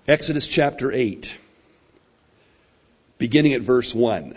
Exodus chapter 8, beginning at verse 1.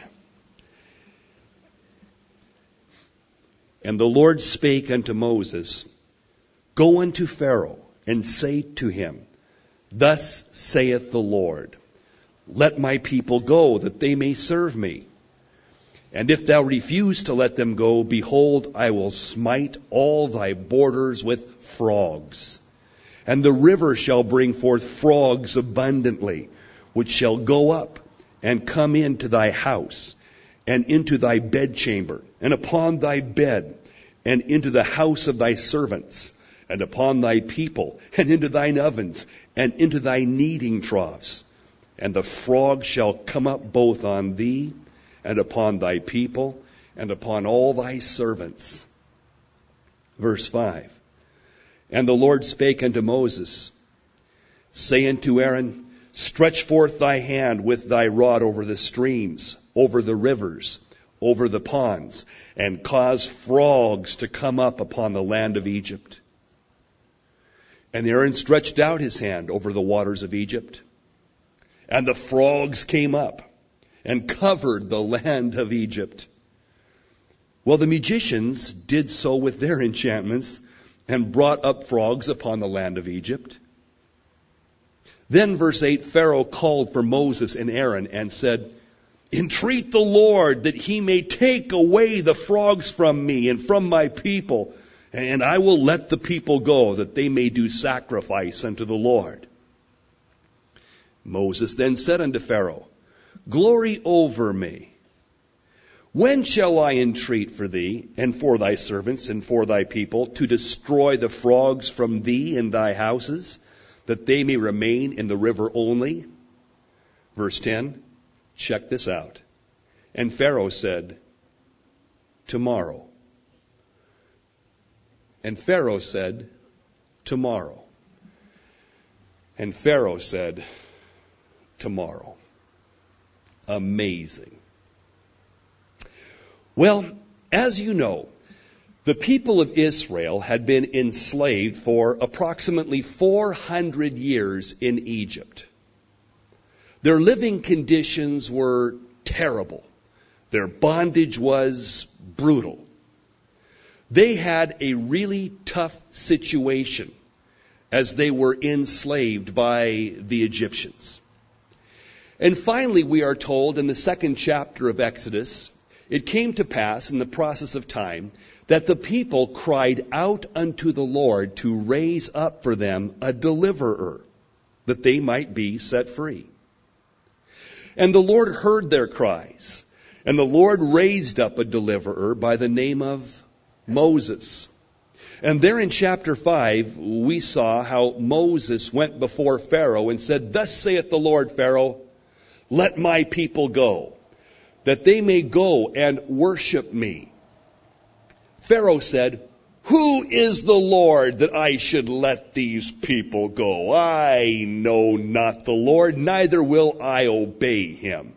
And the Lord spake unto Moses, Go unto Pharaoh, and say to him, Thus saith the Lord, Let my people go, that they may serve me. And if thou refuse to let them go, behold, I will smite all thy borders with frogs. And the river shall bring forth frogs abundantly, which shall go up and come into thy house, and into thy bedchamber, and upon thy bed, and into the house of thy servants, and upon thy people, and into thine ovens, and into thy kneading troughs. And the frog shall come up both on thee, and upon thy people, and upon all thy servants. Verse 5. And the Lord spake unto Moses, Say unto Aaron, Stretch forth thy hand with thy rod over the streams, over the rivers, over the ponds, and cause frogs to come up upon the land of Egypt. And Aaron stretched out his hand over the waters of Egypt, and the frogs came up and covered the land of Egypt. Well, the magicians did so with their enchantments, and brought up frogs upon the land of Egypt. Then, verse 8, Pharaoh called for Moses and Aaron and said, Entreat the Lord that he may take away the frogs from me and from my people, and I will let the people go, that they may do sacrifice unto the Lord. Moses then said unto Pharaoh, Glory over me. When shall I entreat for thee, and for thy servants, and for thy people, to destroy the frogs from thee and thy houses, that they may remain in the river only? Verse 10, check this out. And Pharaoh said, Tomorrow. And Pharaoh said, Tomorrow. And Pharaoh said, Tomorrow. Amazing. Well, as you know, the people of Israel had been enslaved for approximately 400 years in Egypt. Their living conditions were terrible. Their bondage was brutal. They had a really tough situation as they were enslaved by the Egyptians. And finally, we are told in the 2nd chapter of Exodus, it came to pass in the process of time that the people cried out unto the Lord to raise up for them a deliverer, that they might be set free. And the Lord heard their cries, and the Lord raised up a deliverer by the name of Moses. And there in chapter 5, we saw how Moses went before Pharaoh and said, Thus saith the Lord, Pharaoh, let my people go, that they may go and worship me. Pharaoh said, Who is the Lord that I should let these people go? I know not the Lord, neither will I obey him.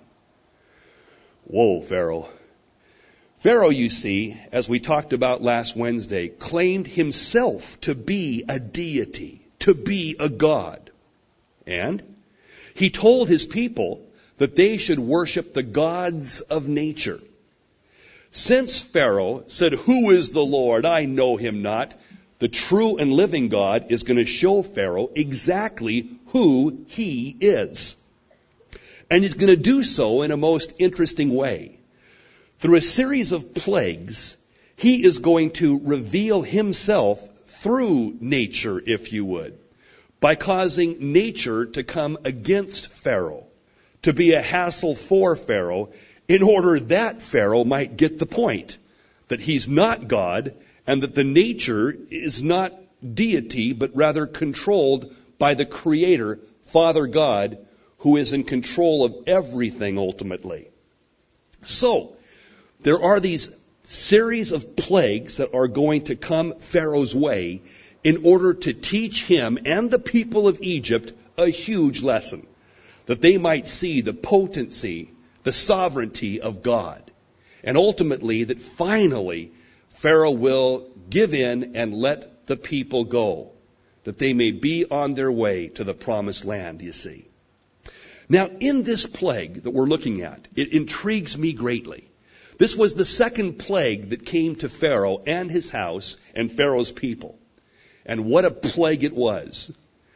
Whoa, Pharaoh. Pharaoh, you see, as we talked about last Wednesday, claimed himself to be a deity, to be a god. And he told his people that they should worship the gods of nature. Since Pharaoh said, Who is the Lord? I know him not. The true and living God is going to show Pharaoh exactly who he is. And he's going to do so in a most interesting way. Through a series of plagues, he is going to reveal himself through nature, if you would, by causing nature to come against Pharaoh, to be a hassle for Pharaoh, in order that Pharaoh might get the point that he's not God and that the nature is not deity, but rather controlled by the Creator, Father God, who is in control of everything ultimately. So, there are these series of plagues that are going to come Pharaoh's way in order to teach him and the people of Egypt a huge lesson, that they might see the potency, the sovereignty of God. And ultimately, that finally, Pharaoh will give in and let the people go. that they may be on their way to the promised land, you see. Now, in this plague that we're looking at, it intrigues me greatly. This was the second plague that came to Pharaoh and his house and Pharaoh's people. And what a plague it was.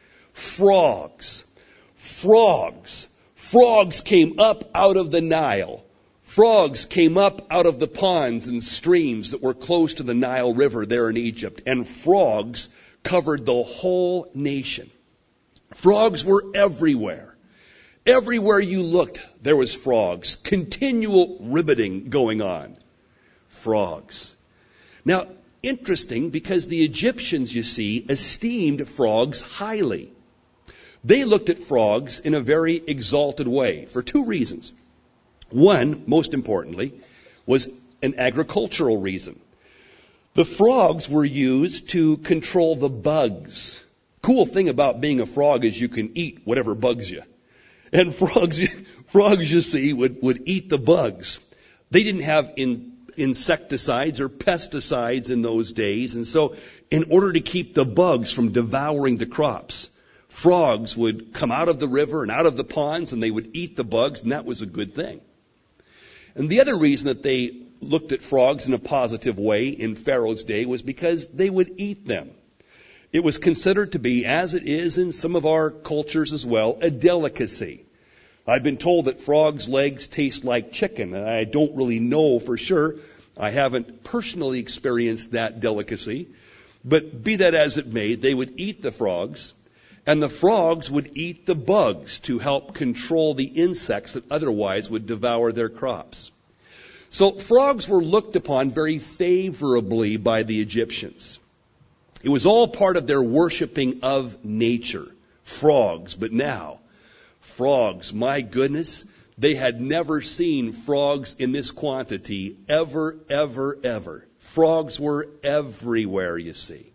Frogs. Frogs. Frogs came up out of the Nile. Frogs came up out of the ponds and streams that were close to the Nile River there in Egypt. And frogs covered the whole nation. Frogs were everywhere. Everywhere you looked, there was frogs. Continual ribbiting going on. Frogs. Now, interesting, because the Egyptians, you see, esteemed frogs highly. They looked at frogs in a very exalted way for two reasons. One, most importantly, was an agricultural reason. The frogs were used to control the bugs. Cool thing about being a frog is you can eat whatever bugs you. And frogs, you see, would eat the bugs. They didn't have insecticides or pesticides in those days. And so in order to keep the bugs from devouring the crops, frogs would come out of the river and out of the ponds and they would eat the bugs, and that was a good thing. And the other reason that they looked at frogs in a positive way in Pharaoh's day was because they would eat them. It was considered to be, as it is in some of our cultures as well, a delicacy. I've been told that frogs' legs taste like chicken, and I don't really know for sure. I haven't personally experienced that delicacy. But be that as it may, they would eat the frogs, and the frogs would eat the bugs to help control the insects that otherwise would devour their crops. So frogs were looked upon very favorably by the Egyptians. It was all part of their worshiping of nature, frogs. But now, frogs, my goodness, they had never seen frogs in this quantity ever, ever, ever. Frogs were everywhere, you see.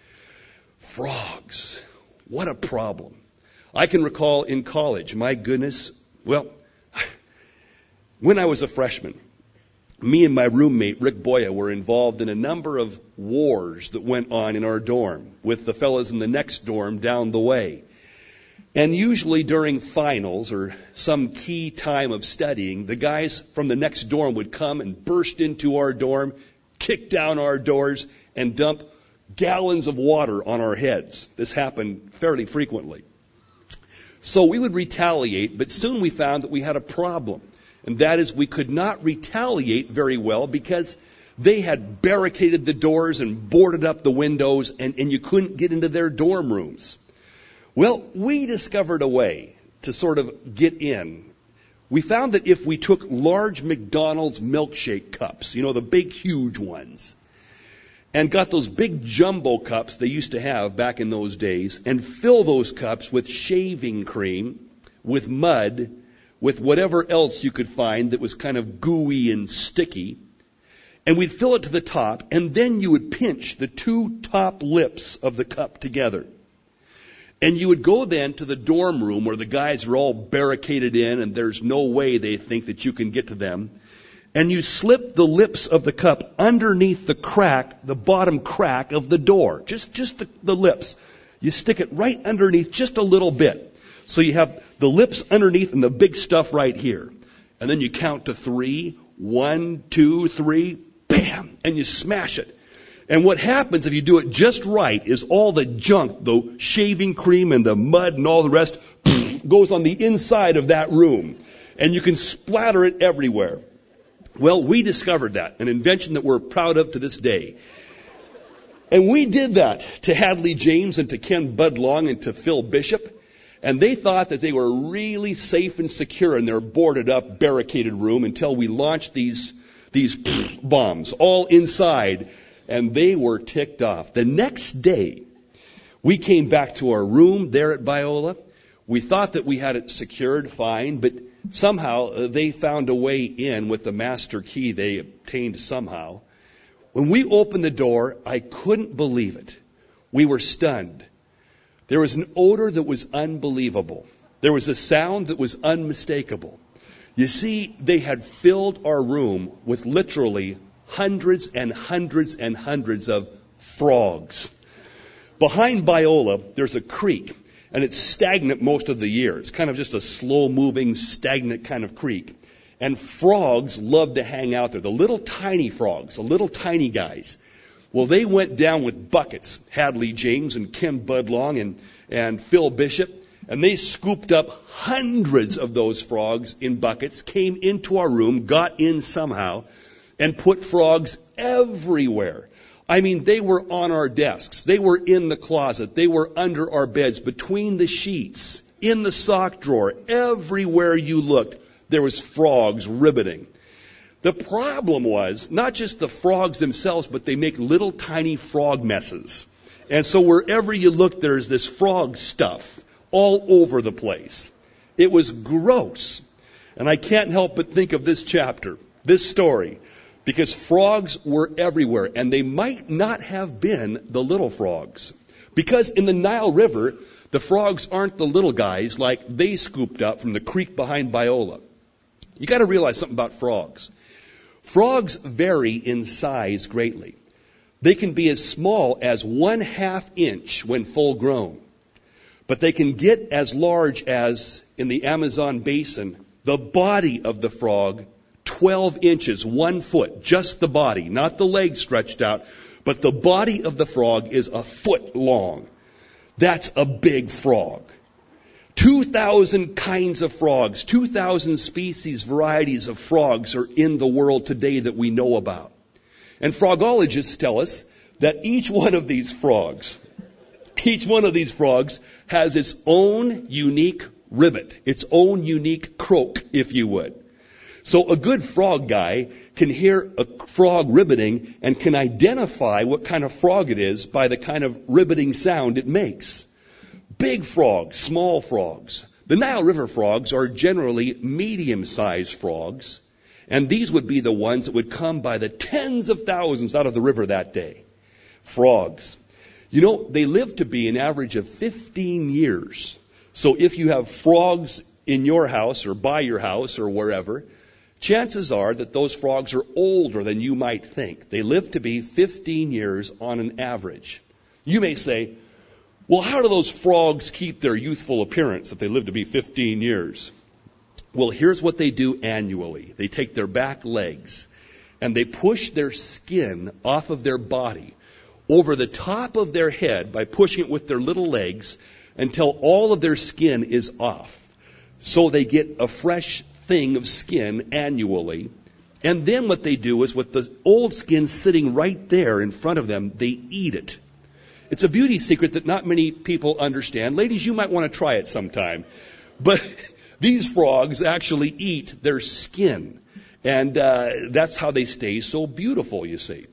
Frogs, what a problem. I can recall in college, my goodness, well, when I was a freshman, me and my roommate, Rick Boya, were involved in a number of wars that went on in our dorm with the fellas in the next dorm down the way. And usually during finals or some key time of studying, the guys from the next dorm would come and burst into our dorm, kick down our doors, and dump gallons of water on our heads. This happened fairly frequently. So we would retaliate, but soon we found that we had a problem. And that is, we could not retaliate very well because they had barricaded the doors and boarded up the windows, and you couldn't get into their dorm rooms. Well, we discovered a way to sort of get in. We found that if we took large McDonald's milkshake cups, you know, the big, huge ones, and got those big jumbo cups they used to have back in those days, and fill those cups with shaving cream, with mud, with whatever else you could find that was kind of gooey and sticky, and we'd fill it to the top, and then you would pinch the two top lips of the cup together. And you would go then to the dorm room where the guys are all barricaded in and there's no way they think that you can get to them. And you slip the lips of the cup underneath the crack, the bottom crack of the door. Just the lips. You stick it right underneath just a little bit. So you have the lips underneath and the big stuff right here. And then you count to 3. 1, 2, 3. Bam! And you smash it. And what happens if you do it just right is all the junk, the shaving cream and the mud and all the rest, goes on the inside of that room. And you can splatter it everywhere. Well, we discovered that, an invention that we're proud of to this day. And we did that to Hadley James and to Ken Budlong and to Phil Bishop. And they thought that they were really safe and secure in their boarded up, barricaded room until we launched these bombs all inside. And they were ticked off. The next day, we came back to our room there at Biola. We thought that we had it secured fine, but somehow they found a way in with the master key they obtained somehow. When we opened the door, I couldn't believe it. We were stunned. There was an odor that was unbelievable. There was a sound that was unmistakable. You see, they had filled our room with literally hundreds and hundreds and hundreds of frogs. Behind Biola, there's a creek, and it's stagnant most of the year. It's kind of just a slow-moving, stagnant kind of creek. And frogs love to hang out there. The little tiny frogs, the little tiny guys. Well, they went down with buckets, Hadley James and Kim Budlong and Phil Bishop, and they scooped up hundreds of those frogs in buckets, came into our room, got in somehow, and put frogs everywhere. I mean, they were on our desks. They were in the closet. They were under our beds, between the sheets, in the sock drawer. Everywhere you looked, there was frogs ribbiting. The problem was not just the frogs themselves, but they make little tiny frog messes. And so wherever you look, there's this frog stuff all over the place. It was gross. And I can't help but think of this chapter, this story, because frogs were everywhere, and they might not have been the little frogs. Because in the Nile River, the frogs aren't the little guys like they scooped up from the creek behind Biola. You got to realize something about frogs. Frogs vary in size greatly. They can be as small as 1/2 inch when full grown. But they can get as large as, in the Amazon basin, the body of the frog, 12 inches, 1 foot, just the body, not the legs stretched out, but the body of the frog is a foot long. That's a big frog. 2,000 kinds of frogs, 2,000 species, varieties of frogs are in the world today that we know about. And frogologists tell us that each one of these frogs has its own unique ribbit, its own unique croak, if you would. So a good frog guy can hear a frog ribbiting and can identify what kind of frog it is by the kind of ribbiting sound it makes. Big frogs, small frogs. The Nile River frogs are generally medium-sized frogs, and these would be the ones that would come by the tens of thousands out of the river that day. Frogs. You know, they live to be an average of 15 years. So if you have frogs in your house or by your house or wherever, chances are that those frogs are older than you might think. They live to be 15 years on an average. You may say, well, how do those frogs keep their youthful appearance if they live to be 15 years? Well, here's what they do annually. They take their back legs and they push their skin off of their body over the top of their head by pushing it with their little legs until all of their skin is off. So they get a fresh thing of skin annually. And then what they do is, with the old skin sitting right there in front of them, they eat it. It's a beauty secret that not many people understand. Ladies, you might want to try it sometime. But these frogs actually eat their skin. And that's how they stay so beautiful, you see.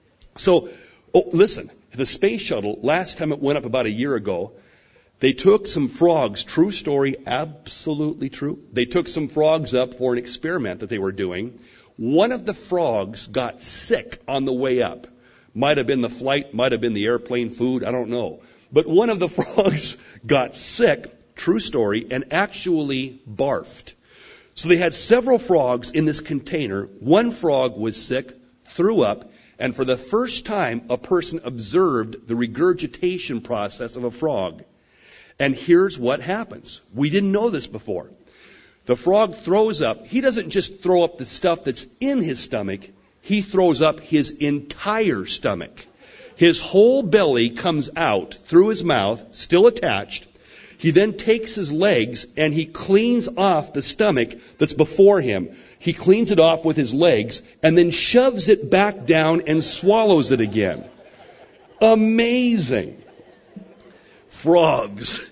So, listen, the space shuttle, last time it went up about a year ago, they took some frogs, true story, absolutely true. They took some frogs up for an experiment that they were doing. One of the frogs got sick on the way up. Might have been the flight, might have been the airplane food, I don't know. But one of the frogs got sick, true story, and actually barfed. So they had several frogs in this container. One frog was sick, threw up, and for the first time, a person observed the regurgitation process of a frog. And here's what happens. We didn't know this before. The frog throws up. He doesn't just throw up the stuff that's in his stomach. He throws up his entire stomach. His whole belly comes out through his mouth, still attached. He then takes his legs and he cleans off the stomach that's before him. He cleans it off with his legs and then shoves it back down and swallows it again. Amazing. Frogs.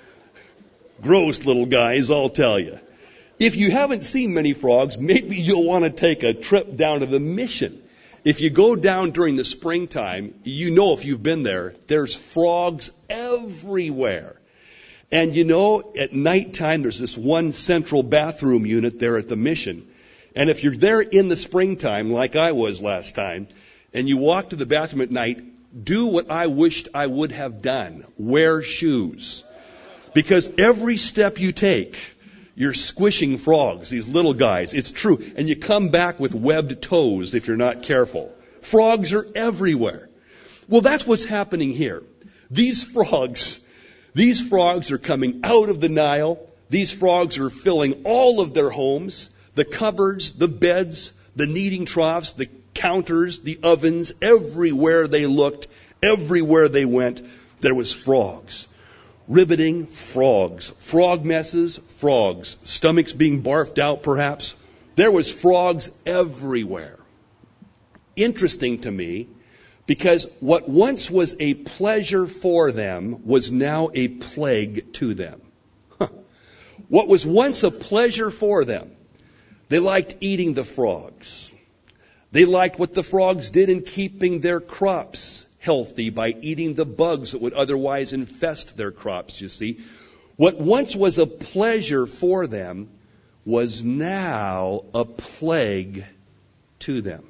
Gross little guys, I'll tell you. If you haven't seen many frogs, maybe you'll want to take a trip down to the Mission. If you go down during the springtime, you know, if you've been there, there's frogs everywhere. And you know, at nighttime, there's this one central bathroom unit there at the Mission. And if you're there in the springtime, like I was last time, and you walk to the bathroom at night, do what I wished I would have done. Wear shoes. Because every step you take, you're squishing frogs, these little guys. It's true. And you come back with webbed toes if you're not careful. Frogs are everywhere. Well, that's what's happening here. These frogs are coming out of the Nile. These frogs are filling all of their homes, the cupboards, the beds, the kneading troughs, the counters, the ovens. Everywhere they looked, everywhere they went, there was frogs. Riveting frogs. Frog messes, frogs. Stomachs being barfed out, perhaps. There was frogs everywhere. Interesting to me, because what once was a pleasure for them was now a plague to them. What was once a pleasure for them, they liked eating the frogs. They liked what the frogs did in keeping their crops healthy by eating the bugs that would otherwise infest their crops, you see. What once was a pleasure for them was now a plague to them.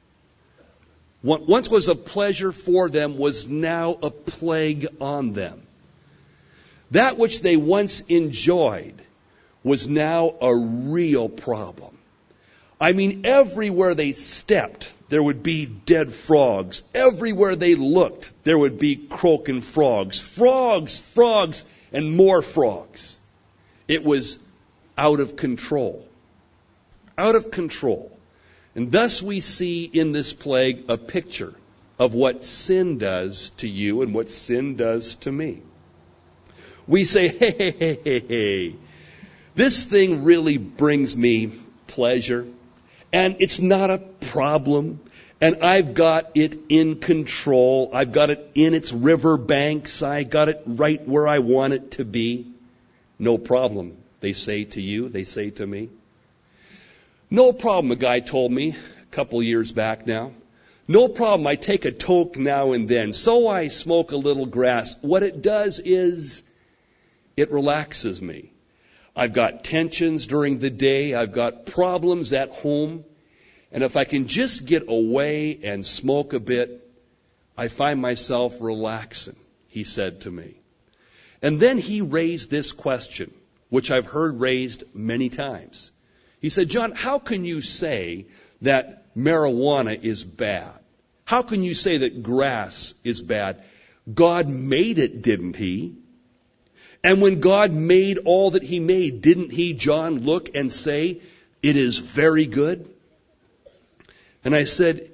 What once was a pleasure for them was now a plague on them. That which they once enjoyed was now a real problem. I mean, everywhere they stepped, there would be dead frogs. Everywhere they looked, there would be croaking frogs. Frogs, frogs, and more frogs. It was out of control. Out of control. And thus we see in this plague a picture of what sin does to you and what sin does to me. We say, hey, this thing really brings me pleasure, and it's not a problem, and I've got it in control. I've got it in its river banks. I got it right where I want it to be. No problem, they say to you, they say to me. No problem, a guy told me a couple years back now. No problem, I take a toke now and then. So I smoke a little grass. What it does is it relaxes me. I've got tensions during the day. I've got problems at home. And if I can just get away and smoke a bit, I find myself relaxing, he said to me. And then he raised this question, which I've heard raised many times. He said, John, how can you say that marijuana is bad? How can you say that grass is bad? God made it, didn't he? And when God made all that he made, didn't he, John, look and say, it is very good? And I said,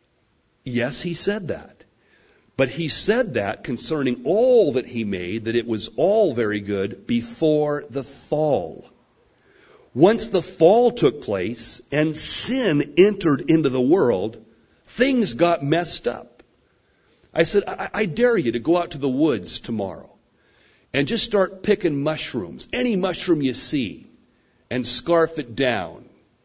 yes, he said that. But he said that concerning all that he made, that it was all very good before the fall. Once the fall took place and sin entered into the world, things got messed up. I said, I dare you to go out to the woods tomorrow and just start picking mushrooms, any mushroom you see, and scarf it down.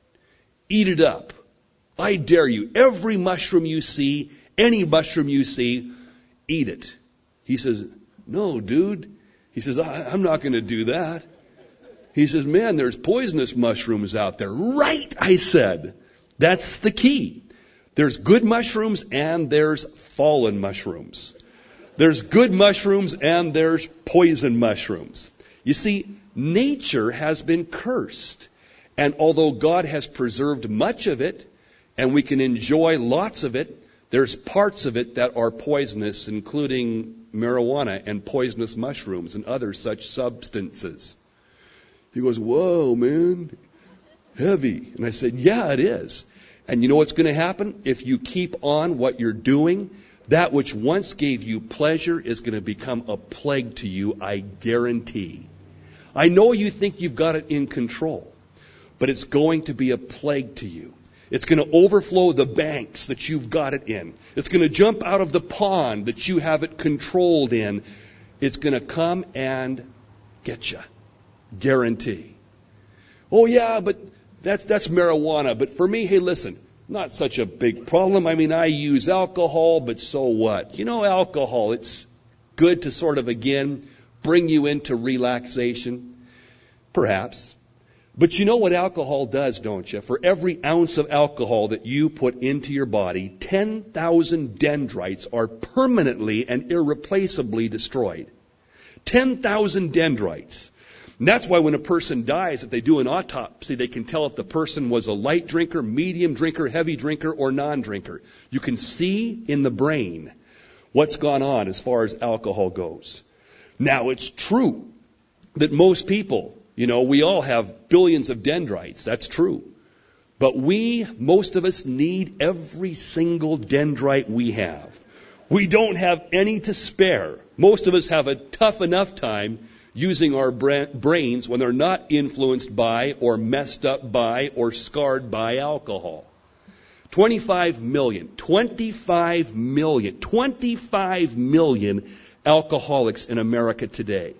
Eat it up. I dare you. Every mushroom you see, any mushroom you see, eat it. He says, no, dude. He says, I'm not going to do that. He says, man, there's poisonous mushrooms out there. Right, I said. That's the key. There's good mushrooms and there's fallen mushrooms. There's good mushrooms and there's poison mushrooms. You see, nature has been cursed. And although God has preserved much of it, and we can enjoy lots of it, there's parts of it that are poisonous, including marijuana and poisonous mushrooms and other such substances. He goes, whoa, man, heavy. And I said, yeah, it is. And you know what's going to happen? If you keep on what you're doing, that which once gave you pleasure is going to become a plague to you, I guarantee. I know you think you've got it in control, but it's going to be a plague to you. It's going to overflow the banks that you've got it in. It's going to jump out of the pond that you have it controlled in. It's going to come and get you. Guarantee. Oh yeah, but that's marijuana. But for me, hey, listen, not such a big problem. I mean, I use alcohol, but so what? You know, alcohol, it's good to sort of, again, bring you into relaxation. Perhaps. But you know what alcohol does, don't you? For every ounce of alcohol that you put into your body, 10,000 dendrites are permanently and irreplaceably destroyed. 10,000 dendrites. And that's why when a person dies, if they do an autopsy, they can tell if the person was a light drinker, medium drinker, heavy drinker, or non-drinker. You can see in the brain what's gone on as far as alcohol goes. Now, it's true that most people, we all have billions of dendrites. That's true. But most of us need every single dendrite we have. We don't have any to spare. Most of us have a tough enough time using our brains when they're not influenced by or messed up by or scarred by alcohol. 25 million alcoholics in America today.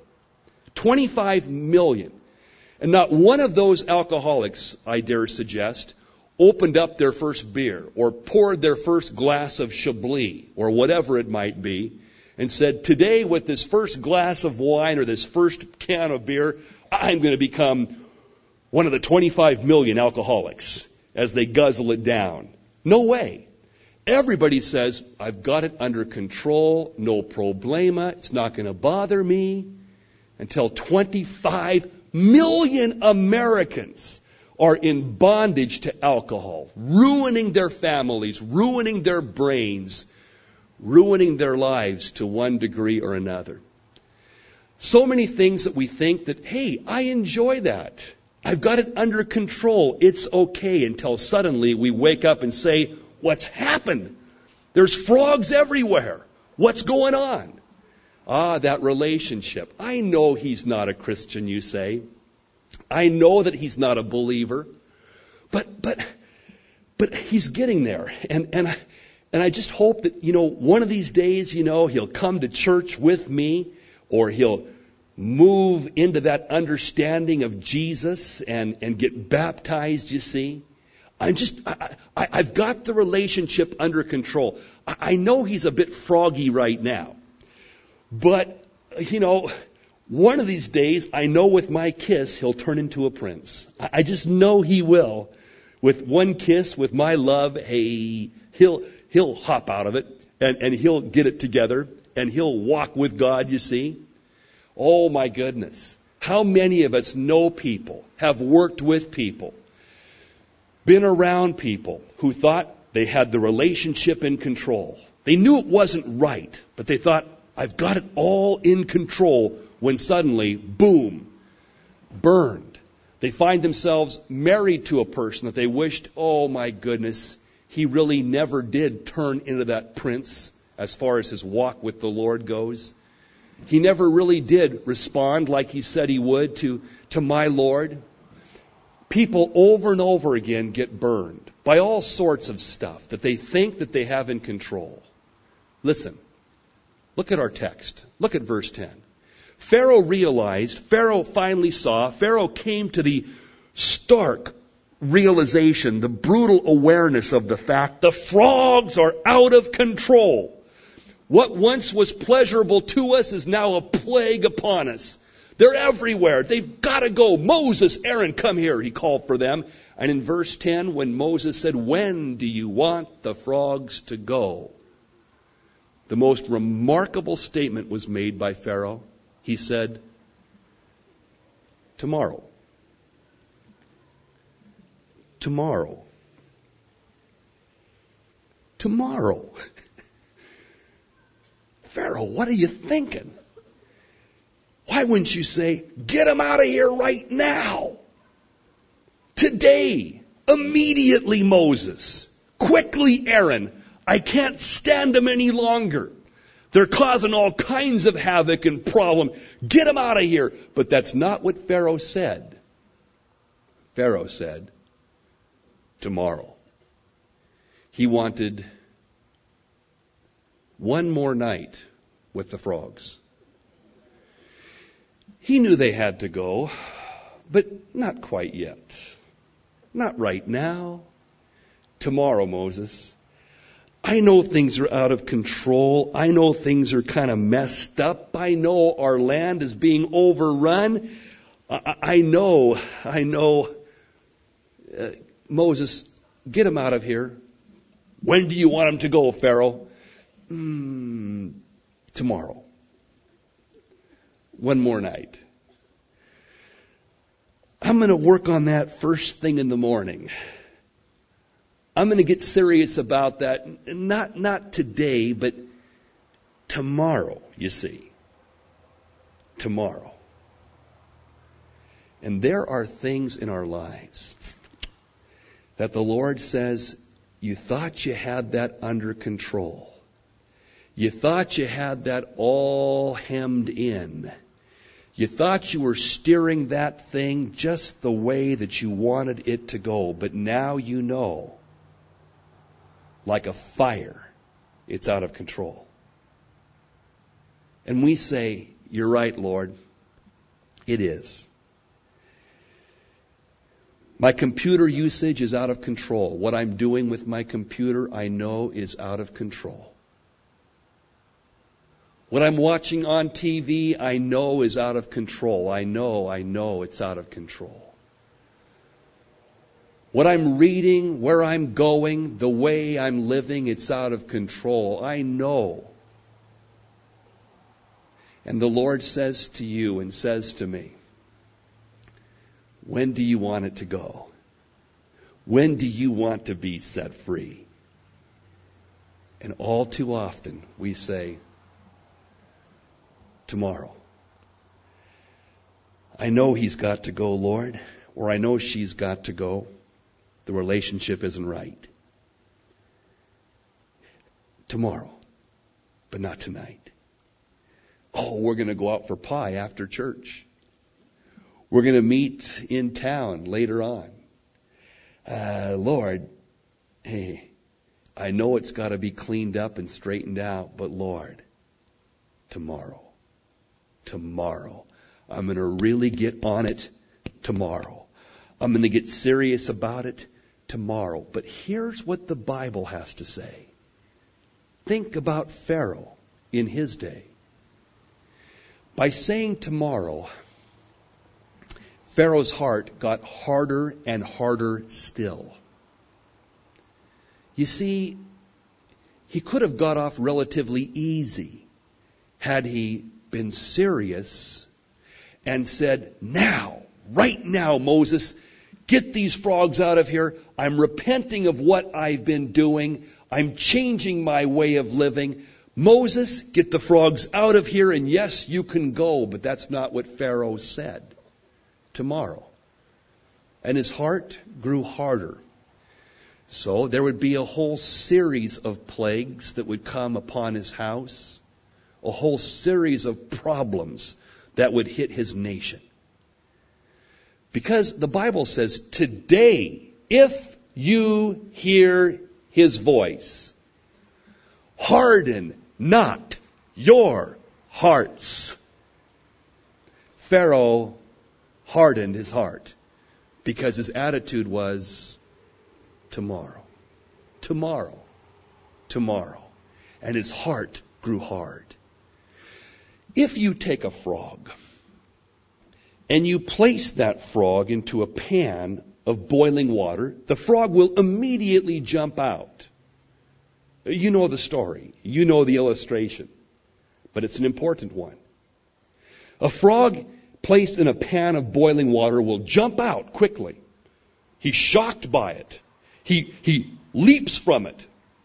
25 million. And not one of those alcoholics, I dare suggest, opened up their first beer or poured their first glass of Chablis or whatever it might be and said, today with this first glass of wine or this first can of beer, I'm going to become one of the 25 million alcoholics as they guzzle it down. No way. Everybody says, I've got it under control, no problema, it's not going to bother me, until 25 million Americans are in bondage to alcohol, ruining their families, ruining their brains, ruining their lives to one degree or another. So many things that we think that, hey, I enjoy that. I've got it under control. It's okay, until suddenly we wake up and say, what's happened? There's frogs everywhere. What's going on? That relationship. I know he's not a Christian, you say. I know that he's not a believer. But he's getting there. And I just hope that, one of these days, he'll come to church with me, or he'll move into that understanding of Jesus and get baptized, you see. I've got the relationship under control. I know he's a bit froggy right now. But, one of these days, I know with my kiss, he'll turn into a prince. I just know he will. With one kiss, with my love, hey, he'll hop out of it and he'll get it together and he'll walk with God, you see. Oh my goodness. How many of us know people, have worked with people, been around people who thought they had the relationship in control. They knew it wasn't right, but they thought, I've got it all in control, when suddenly, boom, burned. They find themselves married to a person that they wished, oh my goodness, he really never did turn into that prince as far as his walk with the Lord goes. He never really did respond like he said he would to my Lord. People over and over again get burned by all sorts of stuff that they think that they have in control. Listen, look at our text. Look at verse 10. Pharaoh finally saw, Pharaoh came to the stark realization, the brutal awareness of the fact the frogs are out of control. What once was pleasurable to us is now a plague upon us. They're everywhere. They've got to go. Moses, Aaron, come here, he called for them. And in verse 10, when Moses said, when do you want the frogs to go? The most remarkable statement was made by Pharaoh. He said, tomorrow. Tomorrow. Tomorrow. Pharaoh, what are you thinking? Why wouldn't you say, get them out of here right now? Today, immediately, Moses. Quickly, Aaron. I can't stand them any longer. They're causing all kinds of havoc and problem. Get them out of here. But that's not what Pharaoh said. Pharaoh said, tomorrow. He wanted one more night with the frogs. He knew they had to go, but not quite yet. Not right now. Tomorrow, Moses. I know things are out of control. I know things are kind of messed up. I know our land is being overrun. I know. Moses, get him out of here. When do you want him to go, Pharaoh? Tomorrow. One more night. I'm going to work on that first thing in the morning. I'm going to get serious about that. Not today, but tomorrow, you see. Tomorrow. And there are things in our lives that the Lord says, you thought you had that under control. You thought you had that all hemmed in. You thought you were steering that thing just the way that you wanted it to go. But now you know, like a fire, it's out of control. And we say, you're right, Lord. It is. My computer usage is out of control. What I'm doing with my computer, I know, is out of control. What I'm watching on TV, I know is out of control. I know it's out of control. What I'm reading, where I'm going, the way I'm living, it's out of control. I know. And the Lord says to you and says to me, when do you want it to go? When do you want to be set free? And all too often we say, tomorrow. I know he's got to go, Lord, or I know she's got to go. The relationship isn't right. Tomorrow, but not tonight. Oh, we're going to go out for pie after church. We're going to meet in town later on. Lord, hey, I know it's got to be cleaned up and straightened out, but Lord, tomorrow, I'm going to really get on it tomorrow. I'm going to get serious about it tomorrow. But here's what the Bible has to say. Think about Pharaoh in his day. By saying tomorrow, Pharaoh's heart got harder and harder still. You see, he could have got off relatively easy had he been serious and said, now, right now, Moses, get these frogs out of here. I'm repenting of what I've been doing. I'm changing my way of living. Moses, get the frogs out of here, and yes, you can go. But that's not what Pharaoh said. Tomorrow. And his heart grew harder. So there would be a whole series of plagues that would come upon his house. A whole series of problems that would hit his nation. Because the Bible says, today, if you hear his voice, harden not your hearts. Pharaoh hardened his heart because his attitude was tomorrow, tomorrow, tomorrow. And his heart grew hard. If you take a frog and you place that frog into a pan of boiling water, the frog will immediately jump out. You know the story. You know the illustration. But it's an important one. A frog placed in a pan of boiling water will jump out quickly. He's shocked by it. He leaps from it.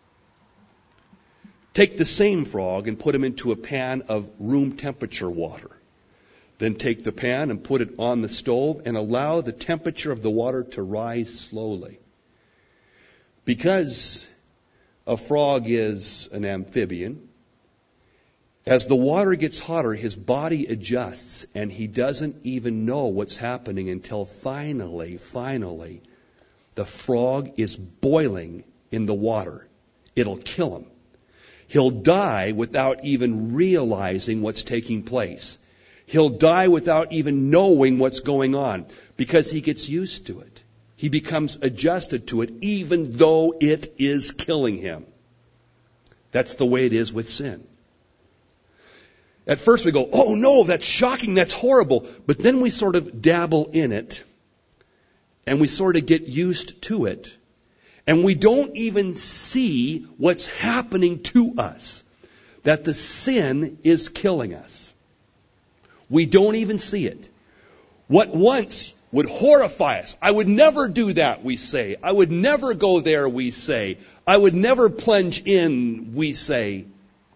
Take the same frog and put him into a pan of room temperature water. Then take the pan and put it on the stove and allow the temperature of the water to rise slowly. Because a frog is an amphibian, as the water gets hotter, his body adjusts and he doesn't even know what's happening until finally, the frog is boiling in the water. It'll kill him. He'll die without even realizing what's taking place. He'll die without even knowing what's going on because he gets used to it. He becomes adjusted to it even though it is killing him. That's the way it is with sin. At first we go, oh no, that's shocking, that's horrible. But then we sort of dabble in it and we sort of get used to it. And we don't even see what's happening to us. That the sin is killing us. We don't even see it. What once would horrify us. I would never do that, we say. I would never go there, we say. I would never plunge in, we say.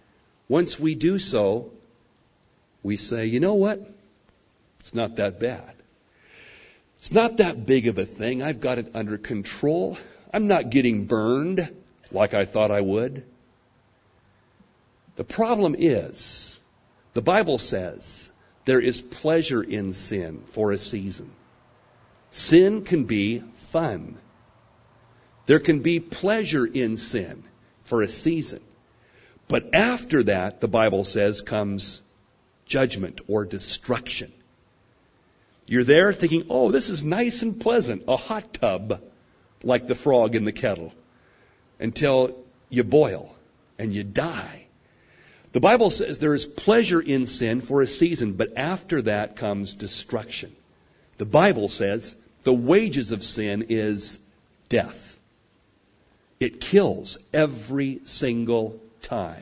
once we do so, we say, you know what? It's not that bad. It's not that big of a thing. I've got it under control. I'm not getting burned like I thought I would. The problem is, the Bible says there is pleasure in sin for a season. Sin can be fun. There can be pleasure in sin for a season. But after that, the Bible says, comes judgment or destruction. You're there thinking, oh, this is nice and pleasant, a hot tub, like the frog in the kettle, until you boil and you die. The Bible says there is pleasure in sin for a season, but after that comes destruction. The Bible says the wages of sin is death. It kills every single time.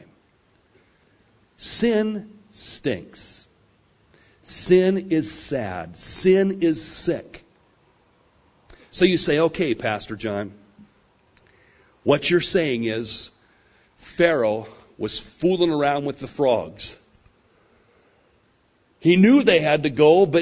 Sin stinks. Sin is sad. Sin is sick. So you say, okay, Pastor John, what you're saying is Pharaoh was fooling around with the frogs. He knew they had to go, but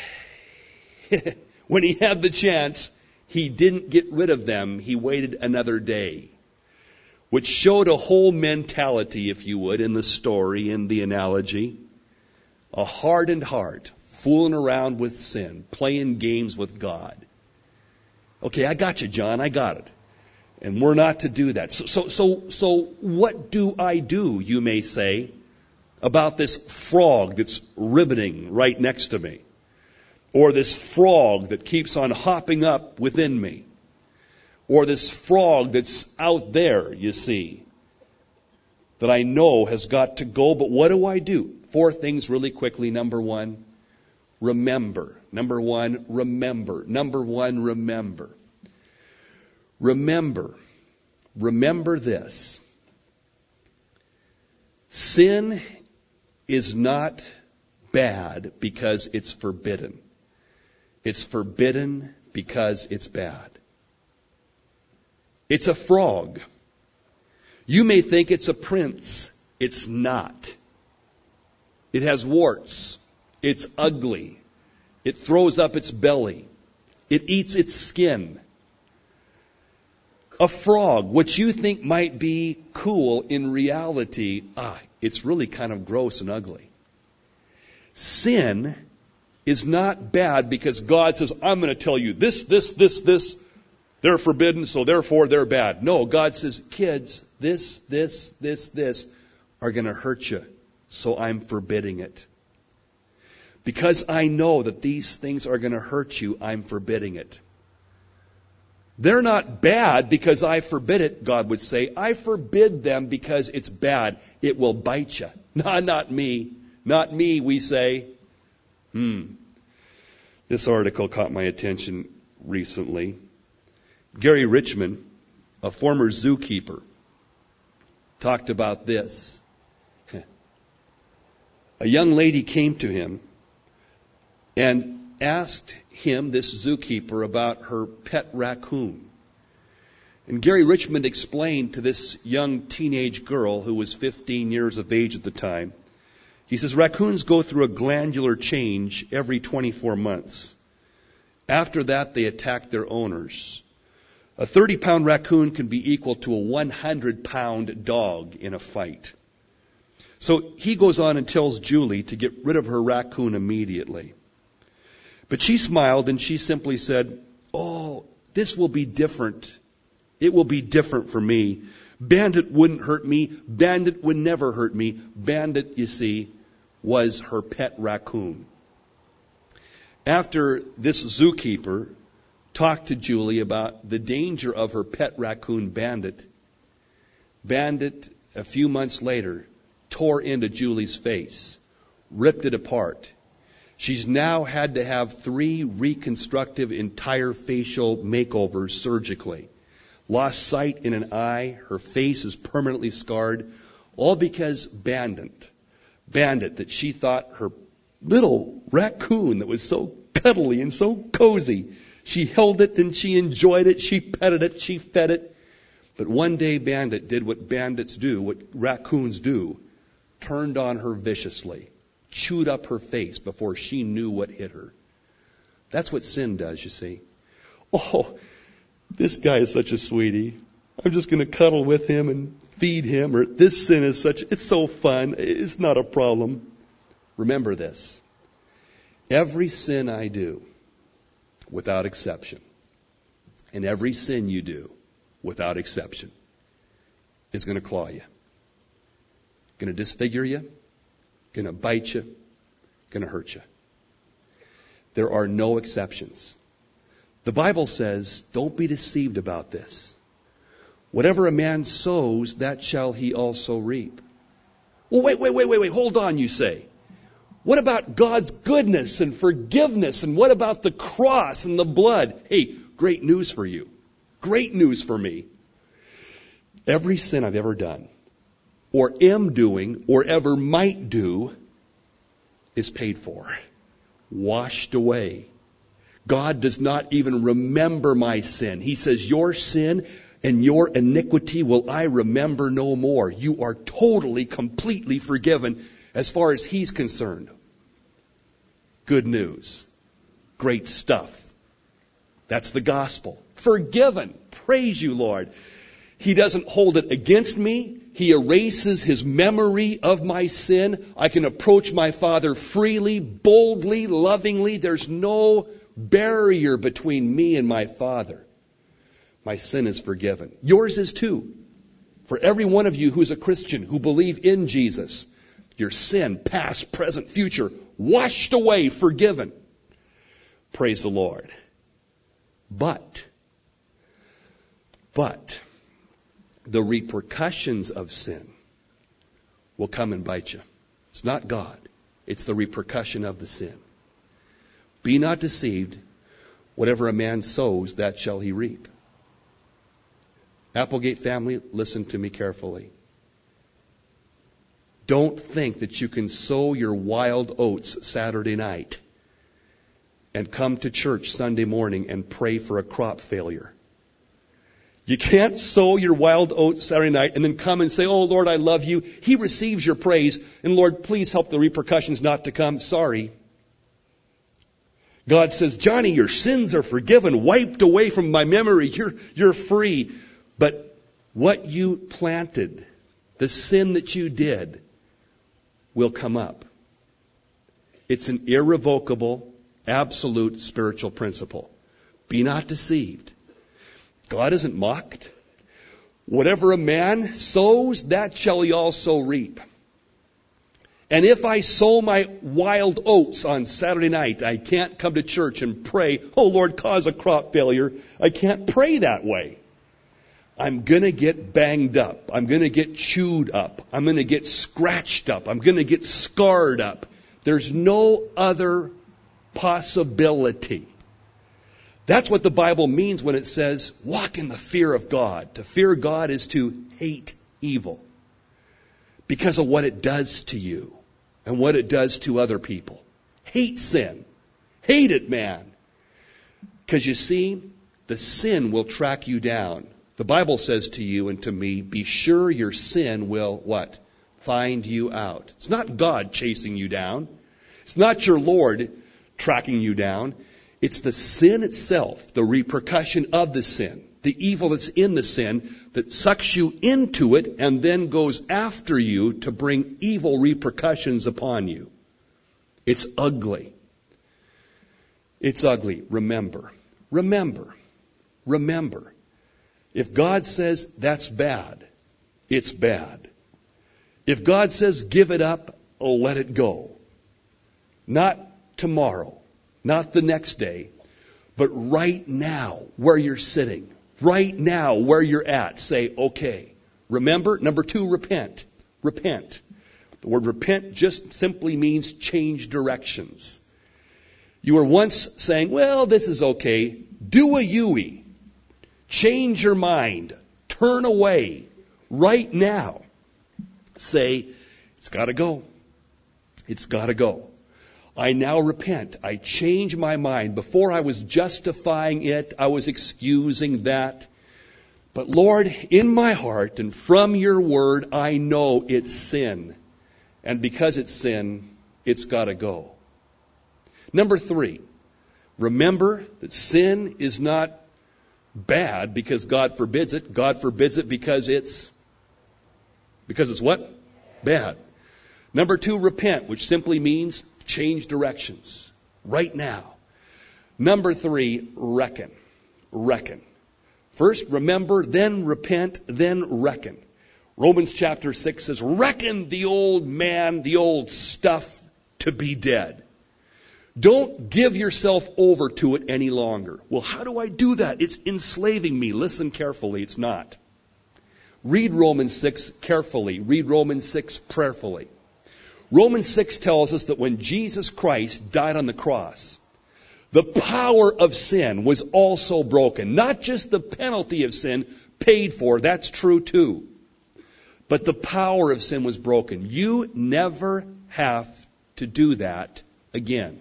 when he had the chance, he didn't get rid of them. He waited another day, which showed a whole mentality, if you would, in the story, in the analogy. A hardened heart, fooling around with sin, playing games with God. Okay, I got you, John, I got it. And we're not to do that. So what do I do, you may say, about this frog that's ribbiting right next to me? Or this frog that keeps on hopping up within me? Or this frog that's out there, you see, that I know has got to go, but what do I do? 4 things really quickly. Number 1, remember. Number 1, remember. Number 1, remember. Remember. Remember this. Sin is not bad because it's forbidden. It's forbidden because it's bad. It's a frog. You may think it's a prince. It's not. It has warts. It's ugly. It throws up its belly. It eats its skin. A frog, what you think might be cool, in reality, it's really kind of gross and ugly. Sin is not bad because God says, I'm going to tell you this. They're forbidden, so therefore they're bad. No, God says, kids, this are going to hurt you, so I'm forbidding it. Because I know that these things are going to hurt you, I'm forbidding it. They're not bad because I forbid it, God would say. I forbid them because it's bad. It will bite you. No, not me. Not me, we say. This article caught my attention recently. Gary Richmond, a former zookeeper, talked about this. A young lady came to him and asked him, this zookeeper, about her pet raccoon. And Gary Richmond explained to this young teenage girl who was 15 years of age at the time, he says, raccoons go through a glandular change every 24 months. After that, they attack their owners. A 30-pound raccoon can be equal to a 100-pound dog in a fight. So he goes on and tells Julie to get rid of her raccoon immediately. But she smiled and she simply said, oh, this will be different. It will be different for me. Bandit wouldn't hurt me. Bandit would never hurt me. Bandit, you see, was her pet raccoon. After this zookeeper talked to Julie about the danger of her pet raccoon, Bandit, Bandit, a few months later, tore into Julie's face, ripped it apart. She's now had to have 3 reconstructive entire facial makeovers surgically. Lost sight in an eye. Her face is permanently scarred. All because Bandit, that she thought her little raccoon that was so cuddly and so cozy, she held it and she enjoyed it. She petted it. She fed it. But one day Bandit did what bandits do, what raccoons do, turned on her viciously, chewed up her face before she knew what hit her. That's what sin does, you see. Oh, this guy is such a sweetie. I'm just going to cuddle with him and feed him. Or this sin is it's so fun. It's not a problem. Remember this. Every sin I do, without exception, and every sin you do, without exception, is going to claw you. Going to disfigure you. Going to bite you. Going to hurt you. There are no exceptions. The Bible says, don't be deceived about this. Whatever a man sows, that shall he also reap. Well, wait, hold on, you say. What about God's goodness and forgiveness? And what about the cross and the blood? Hey, great news for you. Great news for me. Every sin I've ever done, or am doing, or ever might do, is paid for. Washed away. God does not even remember my sin. He says, your sin and your iniquity will I remember no more. You are totally, completely forgiven as far as He's concerned. Good news. Great stuff. That's the gospel. Forgiven. Praise you, Lord. He doesn't hold it against me. He erases His memory of my sin. I can approach my Father freely, boldly, lovingly. There's no barrier between me and my Father. My sin is forgiven. Yours is too. For every one of you who's a Christian, who believe in Jesus, your sin, past, present, future, washed away, forgiven. Praise the Lord. But the repercussions of sin will come and bite you. It's not God. It's the repercussion of the sin. Be not deceived. Whatever a man sows, that shall he reap. Applegate family, listen to me carefully. Don't think that you can sow your wild oats Saturday night and come to church Sunday morning and pray for a crop failure. You can't sow your wild oats Saturday night and then come and say, oh, Lord, I love you. He receives your praise. And Lord, please help the repercussions not to come. Sorry. God says, Johnny, your sins are forgiven, wiped away from my memory. You're free. But what you planted, the sin that you did, will come up. It's an irrevocable, absolute spiritual principle. Be not deceived. God isn't mocked. Whatever a man sows, that shall he also reap. And if I sow my wild oats on Saturday night, I can't come to church and pray, oh Lord, cause a crop failure. I can't pray that way. I'm going to get banged up. I'm going to get chewed up. I'm going to get scratched up. I'm going to get scarred up. There's no other possibility. That's what the Bible means when it says, walk in the fear of God. To fear God is to hate evil because of what it does to you and what it does to other people. Hate sin. Hate it, man. Because you see, the sin will track you down. The Bible says to you and to me, be sure your sin will what? Find you out. It's not God chasing you down. It's not your Lord tracking you down. It's the sin itself, the repercussion of the sin, the evil that's in the sin that sucks you into it and then goes after you to bring evil repercussions upon you. It's ugly. It's ugly. Remember. If God says that's bad, it's bad. If God says give it up, let it go. Not tomorrow, not the next day, but right now where you're sitting, right now where you're at, say, okay. Remember, number 2, repent. Repent. The word repent just simply means change directions. You were once saying, well, this is okay. Do a U-E. Change your mind. Turn away. Right now. Say, it's got to go. It's got to go. I now repent. I change my mind. Before I was justifying it, I was excusing that. But Lord, in my heart and from your word, I know it's sin. And because it's sin, it's got to go. Number 3, remember that sin is not bad because God forbids it. God forbids it because it's what? Bad. Number 2, repent, which simply means change directions right now. Number 3, reckon. Reckon. First, remember, then repent, then reckon. Romans chapter 6 says, reckon the old man, the old stuff to be dead. Don't give yourself over to it any longer. Well, how do I do that? It's enslaving me. Listen carefully. It's not. Read Romans 6 carefully. Read Romans 6 prayerfully. Romans 6 tells us that when Jesus Christ died on the cross, the power of sin was also broken. Not just the penalty of sin paid for. That's true too. But the power of sin was broken. You never have to do that again.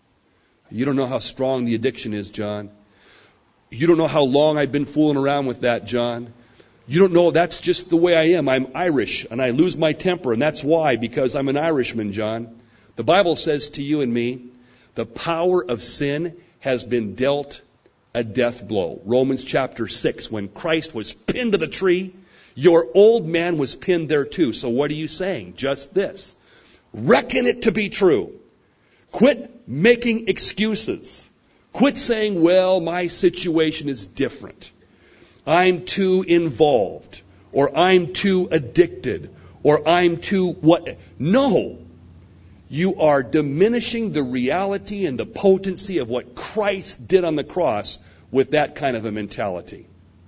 You don't know how strong the addiction is, John. You don't know how long I've been fooling around with that, John. You don't know that's just the way I am. I'm Irish and I lose my temper, and that's why, because I'm an Irishman, John. The Bible says to you and me, the power of sin has been dealt a death blow. Romans chapter 6, when Christ was pinned to the tree, your old man was pinned there too. So what are you saying? Just this. Reckon it to be true. Quit making excuses. Quit saying, well, my situation is different. I'm too involved, or I'm too addicted, or I'm too what? No. You are diminishing the reality and the potency of what Christ did on the cross with that kind of a mentality.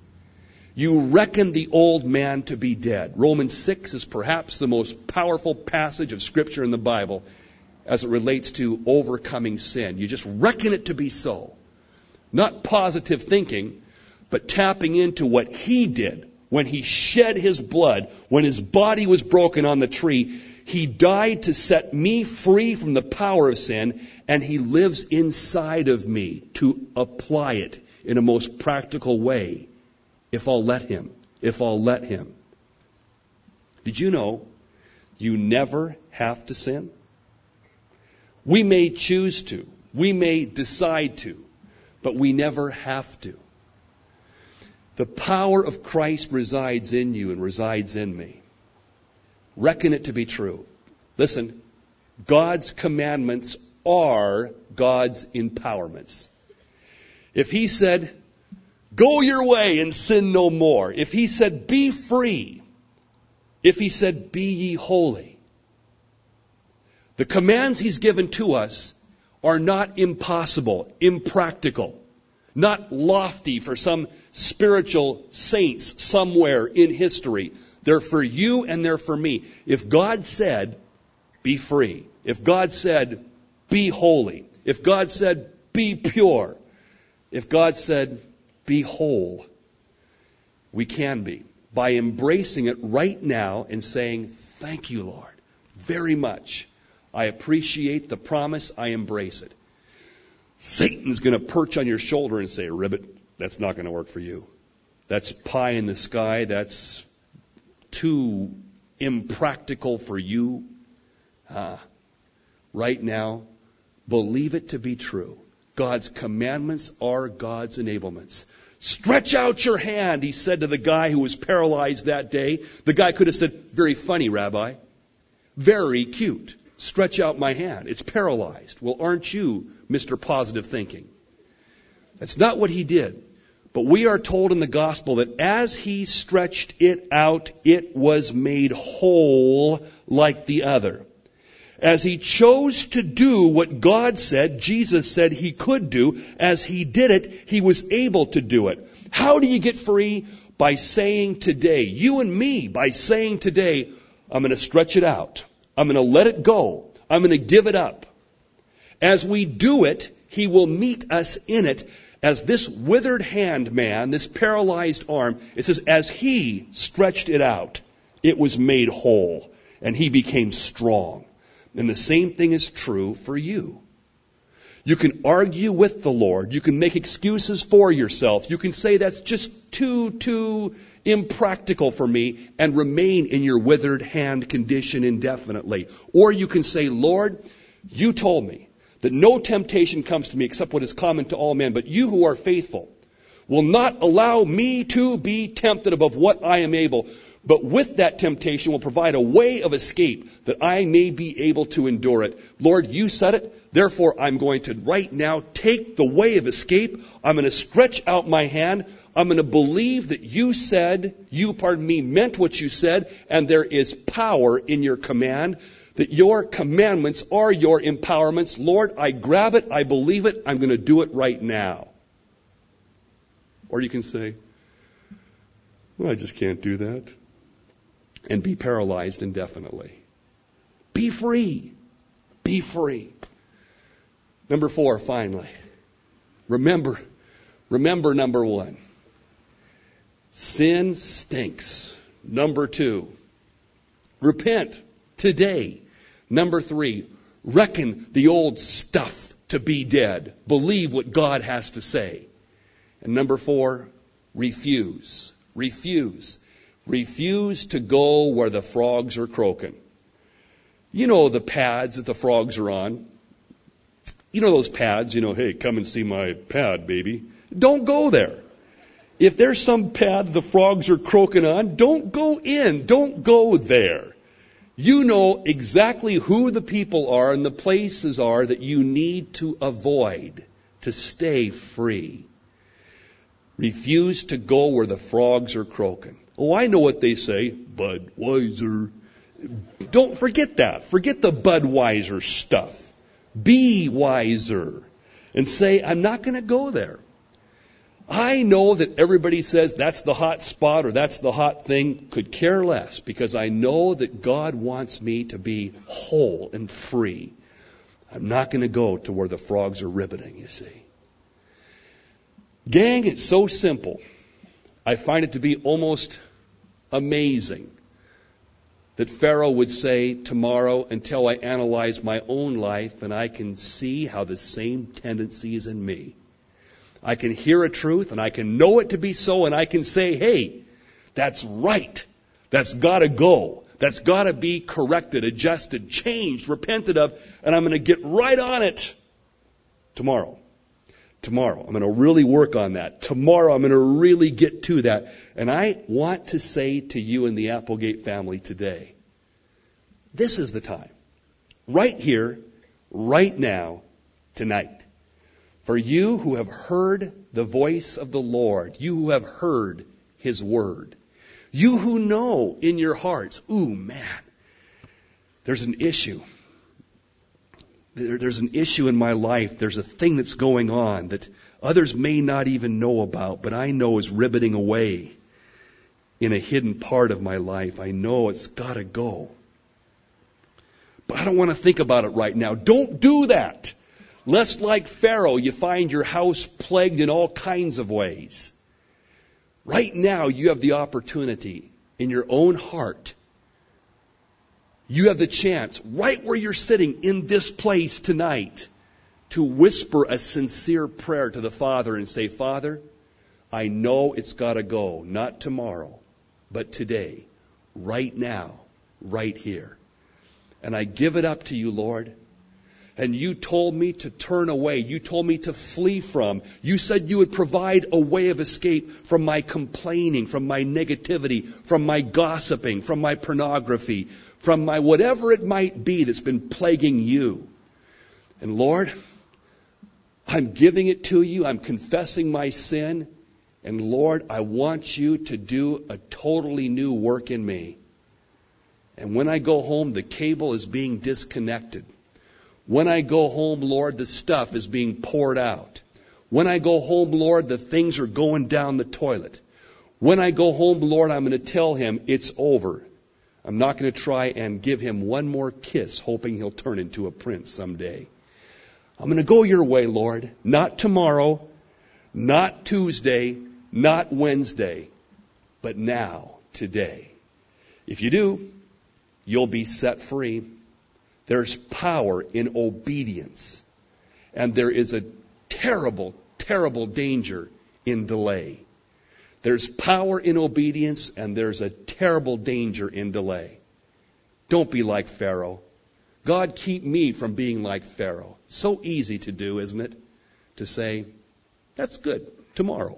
You reckon the old man to be dead. Romans 6 is perhaps the most powerful passage of Scripture in the Bible as it relates to overcoming sin. You just reckon it to be so. Not positive thinking, but tapping into what He did when He shed His blood, when His body was broken on the tree. He died to set me free from the power of sin, and He lives inside of me to apply it in a most practical way. If I'll let Him. If I'll let Him. Did you know you never have to sin? We may choose to. We may decide to. But we never have to. The power of Christ resides in you and resides in me. Reckon it to be true. Listen, God's commandments are God's empowerments. If He said, go your way and sin no more. If He said, be free. If He said, be ye holy. The commands He's given to us are not impossible, impractical, not lofty for some spiritual saints somewhere in history. They're for you and they're for me. If God said, be free. If God said, be holy. If God said, be pure. If God said, be whole, we can be. By embracing it right now and saying, thank you, Lord, very much. I appreciate the promise. I embrace it. Satan's going to perch on your shoulder and say, Ribbit, that's not going to work for you. That's pie in the sky. That's too impractical for you. Right now, believe it to be true. God's commandments are God's enablements. Stretch out your hand, He said to the guy who was paralyzed that day. The guy could have said, very funny, Rabbi. Very cute. Stretch out my hand. It's paralyzed. Well, aren't you Mr. Positive Thinking? That's not what He did. But we are told in the gospel that as He stretched it out, it was made whole like the other. As He chose to do what God said, Jesus said He could do, as He did it, He was able to do it. How do you get free? By saying today, you and me, by saying today, I'm going to stretch it out. I'm going to let it go. I'm going to give it up. As we do it, He will meet us in it. As this withered hand man, this paralyzed arm, it says, as He stretched it out, it was made whole, and he became strong. And the same thing is true for you. You can argue with the Lord. You can make excuses for yourself. You can say that's just too impractical for me and remain in your withered hand condition indefinitely. Or you can say, Lord, you told me that no temptation comes to me except what is common to all men, but you who are faithful will not allow me to be tempted above what I am able, but with that temptation will provide a way of escape that I may be able to endure it. Lord, you said it. Therefore, I'm going to right now take the way of escape. I'm going to stretch out my hand. I'm going to believe that you meant what you said, and there is power in your command, that your commandments are your empowerments. Lord, I grab it. I believe it. I'm going to do it right now. Or you can say, well, I just can't do that. And be paralyzed indefinitely. Be free. Be free. Number 4, finally. Remember number 1. Sin stinks. Number 2. Repent today. Number 3. Reckon the old stuff to be dead. Believe what God has to say. And number 4, refuse. Refuse. Refuse to go where the frogs are croaking. You know the pads that the frogs are on. You know those pads, hey, come and see my pad, baby. Don't go there. If there's some pad the frogs are croaking on, don't go in. Don't go there. You know exactly who the people are and the places are that you need to avoid to stay free. Refuse to go where the frogs are croaking. Oh, I know what they say. Budweiser. Don't forget that. Forget the Budweiser stuff. Be wiser. And say, I'm not going to go there. I know that everybody says that's the hot spot or that's the hot thing. Could care less, because I know that God wants me to be whole and free. I'm not going to go to where the frogs are ribbiting, you see. Gang, it's so simple. I find it to be almost amazing that Pharaoh would say tomorrow, until I analyze my own life and I can see how the same tendency is in me. I can hear a truth and I can know it to be so, and I can say, hey, that's right. That's got to go. That's got to be corrected, adjusted, changed, repented of, and I'm going to get right on it tomorrow. Tomorrow, I'm going to really work on that. Tomorrow, I'm going to really get to that. And I want to say to you and the Applegate family today, this is the time. Right here, right now, tonight. For you who have heard the voice of the Lord, you who have heard His word, you who know in your hearts, ooh, man, there's an issue. There's an issue in my life. There's a thing that's going on that others may not even know about, but I know is ribbiting away in a hidden part of my life. I know it's got to go. But I don't want to think about it right now. Don't do that. Lest, like Pharaoh, you find your house plagued in all kinds of ways. Right now, you have the opportunity in your own heart. You have the chance, right where you're sitting in this place tonight, to whisper a sincere prayer to the Father and say, Father, I know it's got to go, not tomorrow, but today, right now, right here. And I give it up to you, Lord. And you told me to turn away. You told me to flee from. You said you would provide a way of escape from my complaining, from my negativity, from my gossiping, from my pornography, from my whatever it might be that's been plaguing you. And Lord, I'm giving it to you. I'm confessing my sin. And Lord, I want you to do a totally new work in me. And when I go home, the cable is being disconnected. When I go home, Lord, the stuff is being poured out. When I go home, Lord, the things are going down the toilet. When I go home, Lord, I'm going to tell him it's over. I'm not going to try and give him one more kiss, hoping he'll turn into a prince someday. I'm going to go your way, Lord. Not tomorrow, not Tuesday, not Wednesday, but now, today. If you do, you'll be set free. There's power in obedience. And there is a terrible, terrible danger in delay. There's power in obedience, and there's a terrible danger in delay. Don't be like Pharaoh. God, keep me from being like Pharaoh. So easy to do, isn't it? To say, that's good, tomorrow.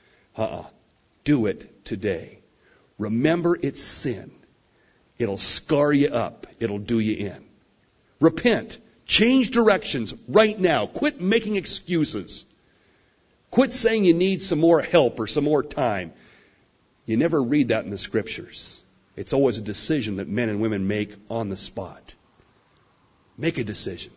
Do it today. Remember it's sin. It'll scar you up. It'll do you in. Repent. Change directions right now. Quit making excuses. Quit saying you need some more help or some more time. You never read that in the Scriptures. It's always a decision that men and women make on the spot. Make a decision.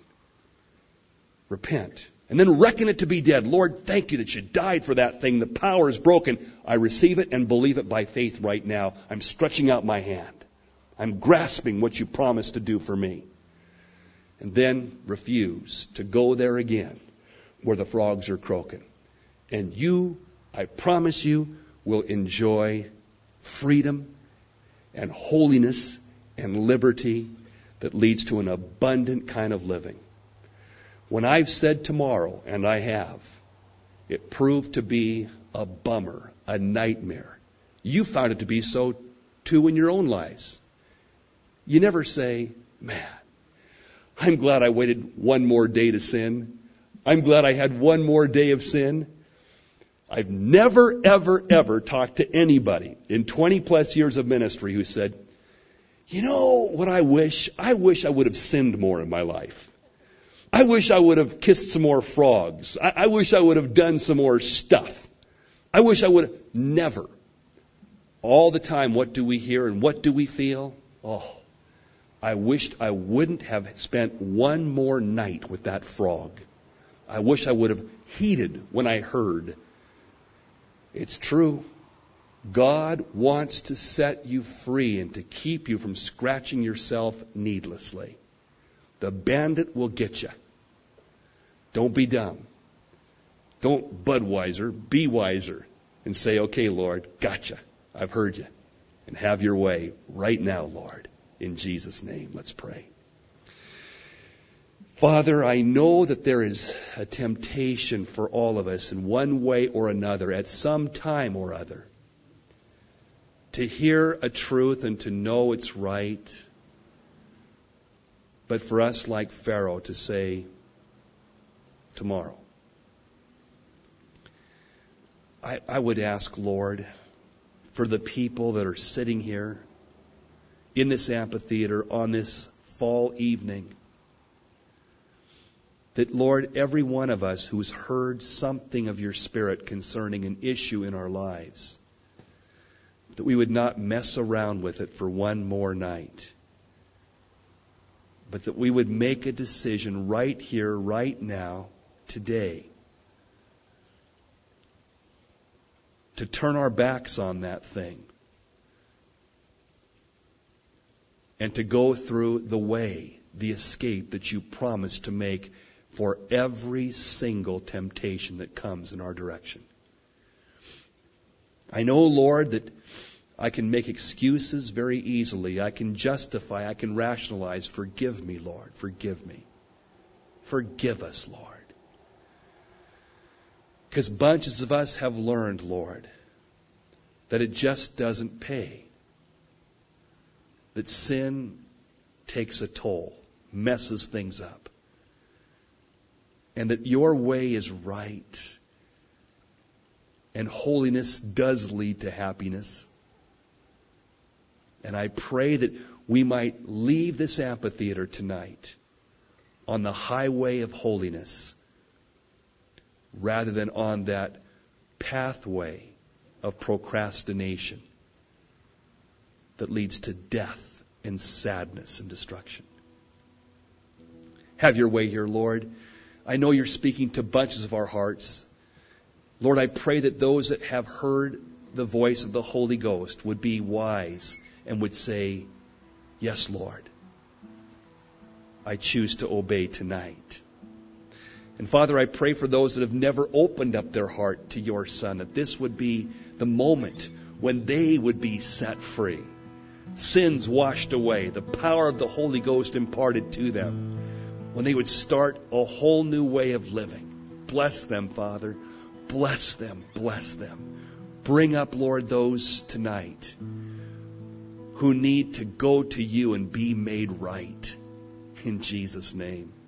Repent. And then reckon it to be dead. Lord, thank you that you died for that thing. The power is broken. I receive it and believe it by faith right now. I'm stretching out my hand. I'm grasping what you promised to do for me. And then refuse to go there again where the frogs are croaking. And you, I promise you, will enjoy freedom and holiness and liberty that leads to an abundant kind of living. When I've said tomorrow, and I have, it proved to be a bummer, a nightmare. You found it to be so too in your own lives. You never say, man, I'm glad I waited one more day to sin. I'm glad I had one more day of sin. I've never, ever, ever talked to anybody in 20 plus years of ministry who said, you know what I wish? I wish I would have sinned more in my life. I wish I would have kissed some more frogs. I wish I would have done some more stuff. I wish I would have. Never. All the time, what do we hear and what do we feel? Oh, I wished I wouldn't have spent one more night with that frog. I wish I would have heeded when I heard. It's true. God wants to set you free and to keep you from scratching yourself needlessly. The bandit will get you. Don't be dumb. Don't Budweiser, be wiser and say, okay, Lord, gotcha. I've heard you. And have your way right now, Lord. In Jesus' name, let's pray. Father, I know that there is a temptation for all of us in one way or another at some time or other to hear a truth and to know it's right. But for us, like Pharaoh, to say, tomorrow. I would ask, Lord, for the people that are sitting here in this amphitheater on this fall evening, that, Lord, every one of us who's heard something of your Spirit concerning an issue in our lives, that we would not mess around with it for one more night, but that we would make a decision right here, right now, today, to turn our backs on that thing and to go through the way, the escape that you promised to make for every single temptation that comes in our direction. I know, Lord, that I can make excuses very easily. I can justify, I can rationalize. Forgive me, Lord. Forgive me. Forgive us, Lord. Because bunches of us have learned, Lord, that it just doesn't pay. That sin takes a toll, messes things up. And that your way is right. And holiness does lead to happiness. And I pray that we might leave this amphitheater tonight on the highway of holiness rather than on that pathway of procrastination that leads to death and sadness and destruction. Have your way here, Lord. I know you're speaking to bunches of our hearts. Lord, I pray that those that have heard the voice of the Holy Ghost would be wise and would say, yes, Lord, I choose to obey tonight. And Father, I pray for those that have never opened up their heart to your Son, that this would be the moment when they would be set free. Sins washed away, the power of the Holy Ghost imparted to them, when they would start a whole new way of living. Bless them, Father. Bless them. Bless them. Bring up, Lord, those tonight who need to go to you and be made right. In Jesus' name.